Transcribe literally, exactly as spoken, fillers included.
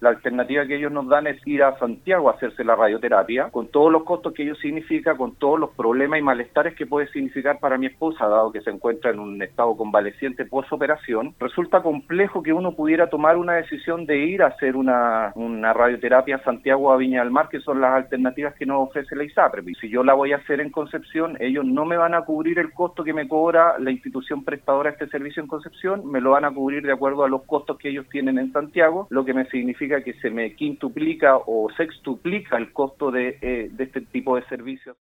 La alternativa que ellos nos dan es ir a Santiago a hacerse la radioterapia, con todos los costos que ello significa, con todos los problemas y malestares que puede significar para mi esposa, dado que se encuentra en un estado convaleciente post-operación. Resulta complejo que uno pudiera tomar una decisión de ir a hacer una, una radioterapia a Santiago o a Viña del Mar, que son las alternativas que nos ofrece la ISAPRE. Y si yo la voy a hacer en Concepción, ellos no me van a cubrir el costo que me cobra la institución prestadora de este servicio en Concepción, me lo van a cubrir de acuerdo a los costos que ellos tienen en Santiago, lo que me significa que se me quintuplica o sextuplica el costo de, eh, de este tipo de servicios.